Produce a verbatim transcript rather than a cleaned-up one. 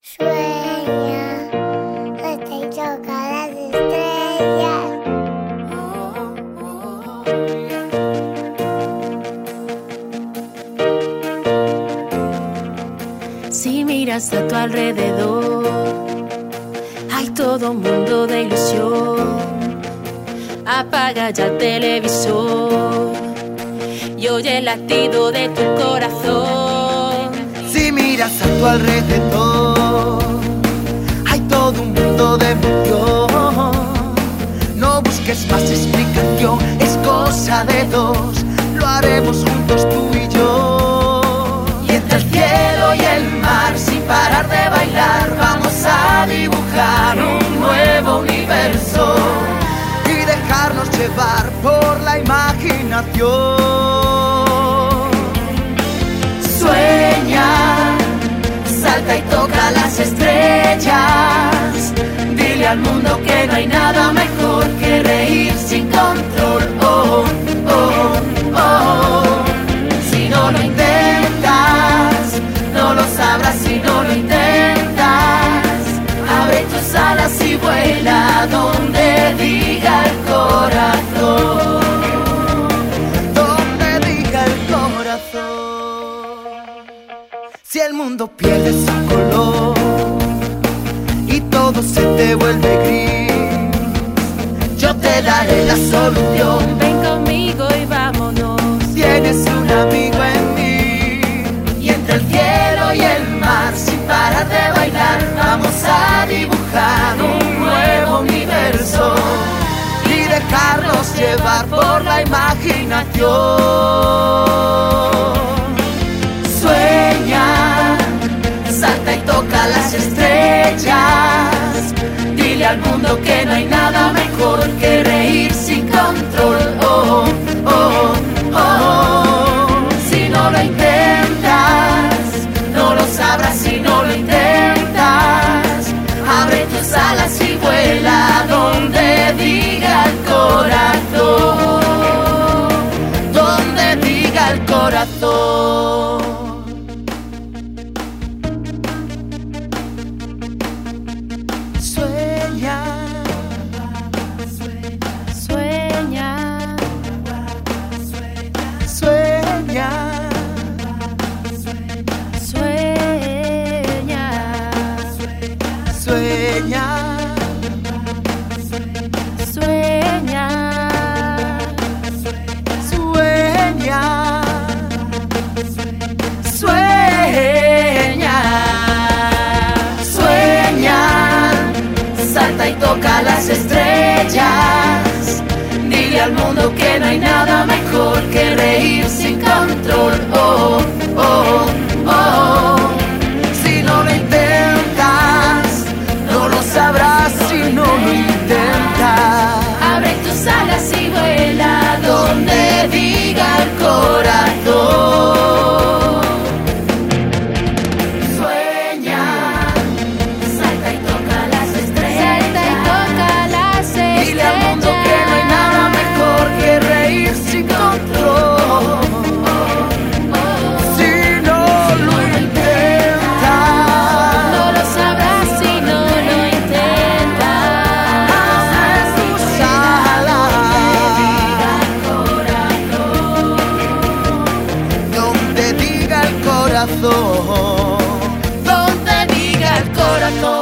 Sueña, hasta y toca las estrellas. Si miras a tu alrededor, hay todo un mundo de ilusión. Apaga ya el televisor y oye el latido de tu corazón. Si miras a tu alrededor, hay todo un mundo de emoción. No busques más explicación, es cosa de dos. Lo haremos juntos tú y yo. Y entre el cielo y el mar, sin parar de bailar, vamos a dibujar un nuevo universo y dejarnos llevar por la imaginación. Sueña, salta y toca las estrellas. Dile al mundo que no hay nada mejor que reír sin control. Oh, oh, oh. Si no lo intentas, no lo sabrás si no lo intentas. Abre tus alas y vuela donde diga el corazón. Donde diga el corazón. Si el mundo pierde su color y todo se te vuelve gris, yo te daré la solución. Ven conmigo y vámonos. Tienes un amigo en mí. Y entre el cielo y el mar, sin parar de bailar, vamos a dibujar un nuevo universo y dejarnos llevar por la imaginación. Sueña, salta y toca las estrellas. Dile al mundo que no hay nada mejor que reír sin control. Oh, oh, oh. Si no lo intentas, no lo sabrás si no lo intentas. Abre tus alas y vuela donde diga el corazón. Donde diga el corazón. Sueña, Sueña, sueña, sueña, sueña, sueña, sueña, sueña, sueña, salta y toca las estrellas. Dile al mundo que no hay nada mejor que reír sin control. Oh, oh, oh. Si no lo intentas, no lo sabrás si no lo intentas. abre tus alas y vuela Donde diga el corazón. Sueña, salta y toca las estrellas. salta y toca las Dile al mundo que no hay nada mejor que reír sin control. Si no lo intentas, No lo sabrás si no lo intentas. abre tus alas. Donde diga el corazón. Donde diga el corazón.